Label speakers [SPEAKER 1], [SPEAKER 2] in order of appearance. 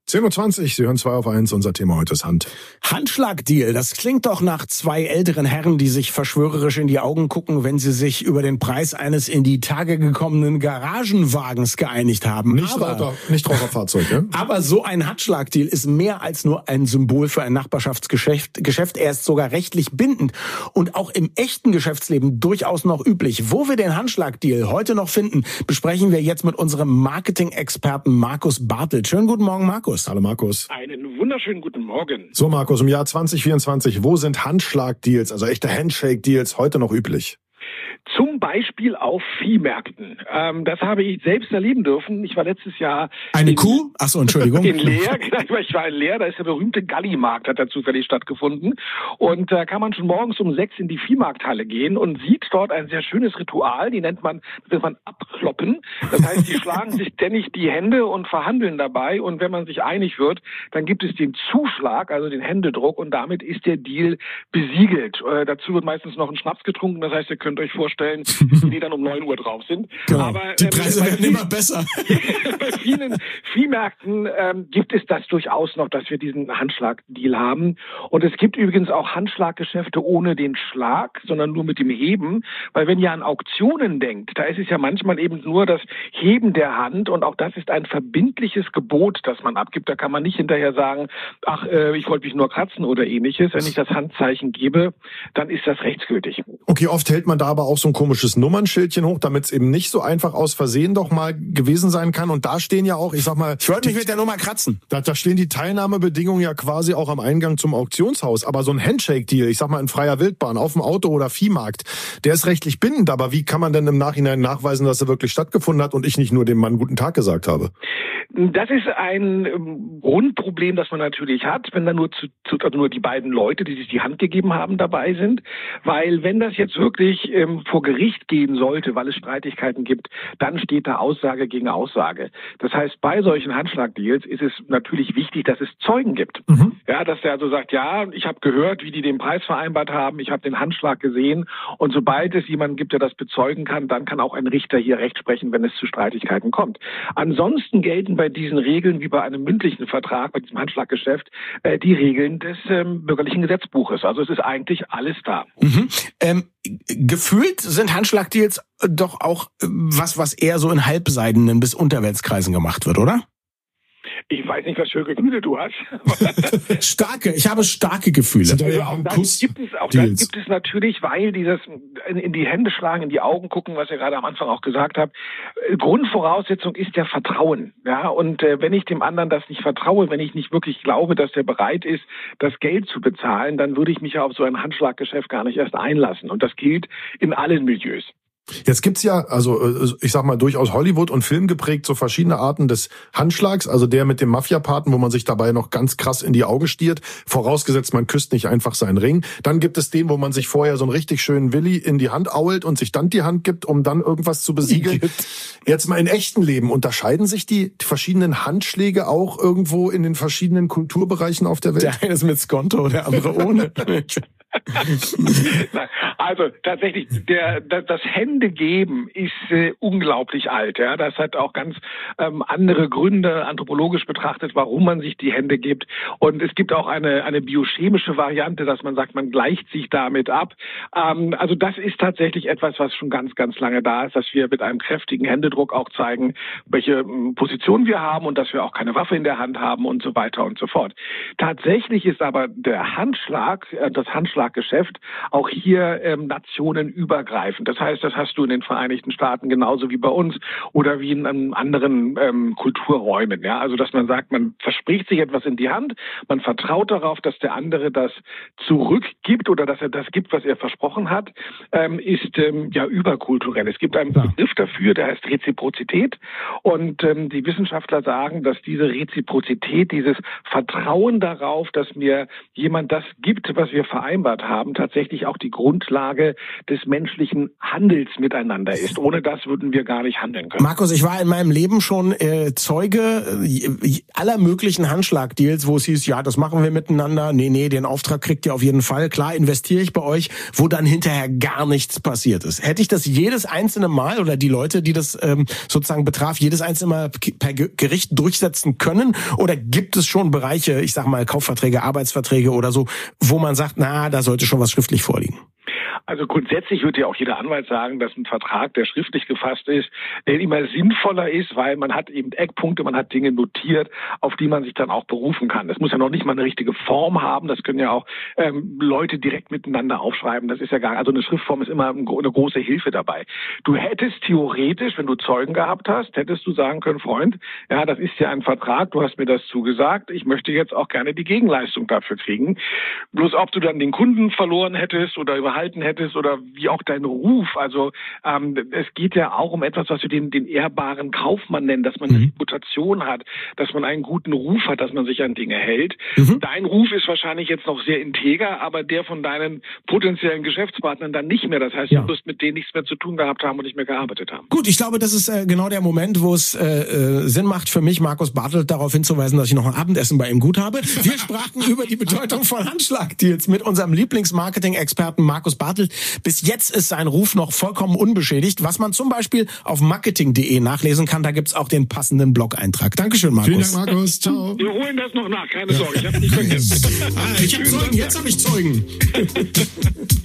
[SPEAKER 1] 10:20 Uhr, Sie hören 2 auf 1, unser Thema heute ist Hand.
[SPEAKER 2] Handschlagdeal, das klingt doch nach zwei älteren Herren, die sich verschwörerisch in die Augen gucken, wenn sie sich über den Preis eines in die Tage gekommenen Garagenwagens geeinigt haben.
[SPEAKER 1] Nichtraucherfahrzeug, ja?
[SPEAKER 2] Aber so ein Handschlagdeal ist mehr als nur ein Symbol für ein Nachbarschaftsgeschäft. Er ist sogar rechtlich bindend und auch im echten Geschäftsleben durchaus noch üblich. Wo wir den Handschlagdeal heute noch finden, besprechen wir jetzt mit unserem Marketing-Experten Markus Bartelt. Schönen guten Morgen, Markus.
[SPEAKER 1] Hallo Markus.
[SPEAKER 3] Einen wunderschönen guten Morgen.
[SPEAKER 1] So Markus, im Jahr 2024, wo sind Handschlagdeals, also echte Handshake-Deals, heute noch üblich?
[SPEAKER 3] Zum Beispiel auf Viehmärkten. Das habe ich selbst erleben dürfen. Ich war letztes Jahr...
[SPEAKER 2] Eine Kuh? Achso, Entschuldigung.
[SPEAKER 3] In Leer, ich war in Leer, da ist der berühmte Gallimarkt, hat da zufällig stattgefunden. Und da kann man schon morgens um 6 in die Viehmarkthalle gehen und sieht dort ein sehr schönes Ritual, das nennt man abkloppen. Das heißt, die schlagen sich ständig die Hände und verhandeln dabei. Und wenn man sich einig wird, dann gibt es den Zuschlag, also den Händedruck, und damit ist der Deal besiegelt. Dazu wird meistens noch ein Schnaps getrunken, das heißt, ihr könnt euch vorstellen, die dann um 9 Uhr drauf sind.
[SPEAKER 2] Genau. Aber die Preise werden immer besser.
[SPEAKER 3] Bei vielen Viehmärkten gibt es das durchaus noch, dass wir diesen Handschlagdeal haben. Und es gibt übrigens auch Handschlaggeschäfte ohne den Schlag, sondern nur mit dem Heben. Weil wenn ihr an Auktionen denkt, da ist es ja manchmal eben nur das Heben der Hand. Und auch das ist ein verbindliches Gebot, das man abgibt. Da kann man nicht hinterher sagen, ich wollte mich nur kratzen oder ähnliches. Wenn ich das Handzeichen gebe, dann ist das rechtsgültig.
[SPEAKER 1] Okay, oft hält man da aber auch so ein komisches Nummernschildchen hoch, damit es eben nicht so einfach aus Versehen doch mal gewesen sein kann. Und da stehen ja auch, ich sag mal...
[SPEAKER 2] Ich wollte mich mit der Nummer kratzen.
[SPEAKER 1] Da stehen die Teilnahmebedingungen ja quasi auch am Eingang zum Auktionshaus. Aber so ein Handshake-Deal, ich sag mal in freier Wildbahn, auf dem Auto- oder Viehmarkt, der ist rechtlich bindend. Aber wie kann man denn im Nachhinein nachweisen, dass er wirklich stattgefunden hat und ich nicht nur dem Mann guten Tag gesagt habe?
[SPEAKER 3] Das ist ein Grundproblem, das man natürlich hat, wenn da nur die beiden Leute, die sich die Hand gegeben haben, dabei sind. Weil wenn das jetzt wirklich vor Gericht gehen sollte, weil es Streitigkeiten gibt, dann steht da Aussage gegen Aussage. Das heißt, bei solchen Handschlagdeals ist es natürlich wichtig, dass es Zeugen gibt. Ja, dass der also sagt, ja, ich habe gehört, wie die den Preis vereinbart haben, ich habe den Handschlag gesehen, und sobald es jemanden gibt, der das bezeugen kann, dann kann auch ein Richter hier Recht sprechen, wenn es zu Streitigkeiten kommt. Ansonsten gelten bei diesen Regeln, wie bei einem mündlichen Vertrag, bei diesem Handschlaggeschäft, die Regeln des bürgerlichen Gesetzbuches. Also es ist eigentlich alles da.
[SPEAKER 2] Gefühlt sind Handschlagdeals doch auch was eher so in halbseidenen bis Unterweltskreisen gemacht wird, oder?
[SPEAKER 3] Ich weiß nicht, was für Gefühle du hast.
[SPEAKER 2] Ich habe starke Gefühle.
[SPEAKER 3] Also auch das gibt es natürlich, weil dieses in die Hände schlagen, in die Augen gucken, was ihr gerade am Anfang auch gesagt habt. Grundvoraussetzung ist ja Vertrauen. Ja, und wenn ich dem anderen das nicht vertraue, wenn ich nicht wirklich glaube, dass der bereit ist, das Geld zu bezahlen, dann würde ich mich ja auf so ein Handschlaggeschäft gar nicht erst einlassen. Und das gilt in allen Milieus.
[SPEAKER 1] Jetzt gibt's ja, also ich sag mal, durchaus Hollywood und Film geprägt, so verschiedene Arten des Handschlags. Also der mit dem Mafia-Paten, wo man sich dabei noch ganz krass in die Augen stiert, vorausgesetzt, man küsst nicht einfach seinen Ring. Dann gibt es den, wo man sich vorher so einen richtig schönen Willi in die Hand ault und sich dann die Hand gibt, um dann irgendwas zu besiegeln. Jetzt mal in echten Leben, unterscheiden sich die verschiedenen Handschläge auch irgendwo in den verschiedenen Kulturbereichen auf der Welt?
[SPEAKER 2] Der eine ist mit Skonto, der andere ohne.
[SPEAKER 3] Also tatsächlich, das Händegeben ist unglaublich alt. Ja, das hat auch ganz andere Gründe, anthropologisch betrachtet, warum man sich die Hände gibt. Und es gibt auch eine biochemische Variante, dass man sagt, man gleicht sich damit ab. Also das ist tatsächlich etwas, was schon ganz, ganz lange da ist, dass wir mit einem kräftigen Händedruck auch zeigen, welche Position wir haben und dass wir auch keine Waffe in der Hand haben und so weiter und so fort. Tatsächlich ist aber der Handschlag, das Handschlaggeschäft, auch hier nationenübergreifend. Das heißt, das hast du in den Vereinigten Staaten genauso wie bei uns oder wie in anderen Kulturräumen. Ja? Also dass man sagt, man verspricht sich etwas in die Hand, man vertraut darauf, dass der andere das zurückgibt oder dass er das gibt, was er versprochen hat, ist überkulturell. Es gibt einen Begriff dafür, der heißt Reziprozität, und die Wissenschaftler sagen, dass diese Reziprozität, dieses Vertrauen darauf, dass mir jemand das gibt, was wir vereinbart geliefert haben, tatsächlich auch die Grundlage des menschlichen Handels miteinander ist. Ohne das würden wir gar nicht handeln können.
[SPEAKER 2] Markus, ich war in meinem Leben schon Zeuge aller möglichen Handschlagdeals, wo es hieß, ja, das machen wir miteinander, nee, den Auftrag kriegt ihr auf jeden Fall, klar, investiere ich bei euch, wo dann hinterher gar nichts passiert ist. Hätte ich das jedes einzelne Mal oder die Leute, die das sozusagen betraf, jedes einzelne Mal per Gericht durchsetzen können? Oder gibt es schon Bereiche, ich sag mal Kaufverträge, Arbeitsverträge oder so, wo man sagt, na, da sollte schon was schriftlich vorliegen?
[SPEAKER 3] Also grundsätzlich würde ja auch jeder Anwalt sagen, dass ein Vertrag, der schriftlich gefasst ist, immer sinnvoller ist, weil man hat eben Eckpunkte, man hat Dinge notiert, auf die man sich dann auch berufen kann. Das muss ja noch nicht mal eine richtige Form haben, das können ja auch Leute direkt miteinander aufschreiben. Das ist ja gar, also eine Schriftform ist immer eine große Hilfe dabei. Du hättest theoretisch, wenn du Zeugen gehabt hast, hättest du sagen können, Freund, ja, das ist ja ein Vertrag, du hast mir das zugesagt, ich möchte jetzt auch gerne die Gegenleistung dafür kriegen. Bloß ob du dann den Kunden verloren hättest oder überhalten hättest oder wie auch dein Ruf. Also es geht ja auch um etwas, was wir den ehrbaren Kaufmann nennen, dass man eine Reputation hat, dass man einen guten Ruf hat, dass man sich an Dinge hält. Dein Ruf ist wahrscheinlich jetzt noch sehr integer, aber der von deinen potenziellen Geschäftspartnern dann nicht mehr. Das heißt, du wirst mit denen nichts mehr zu tun gehabt haben und nicht mehr gearbeitet haben.
[SPEAKER 2] Gut, ich glaube, das ist genau der Moment, wo es Sinn macht für mich, Markus Bartelt, darauf hinzuweisen, dass ich noch ein Abendessen bei ihm gut habe. Wir sprachen über die Bedeutung von Handschlagdeals mit unserem Lieblingsmarketing-Experten Markus Bartelt. Bis jetzt ist sein Ruf noch vollkommen unbeschädigt, was man zum Beispiel auf marketing.de nachlesen kann. Da gibt's auch den passenden Blog-Eintrag. Dankeschön, Markus.
[SPEAKER 1] Vielen Dank, Markus. Ciao.
[SPEAKER 3] Wir holen das noch nach, keine Sorge. Ich habe nicht vergessen.
[SPEAKER 2] Ich habe Zeugen, jetzt habe ich Zeugen.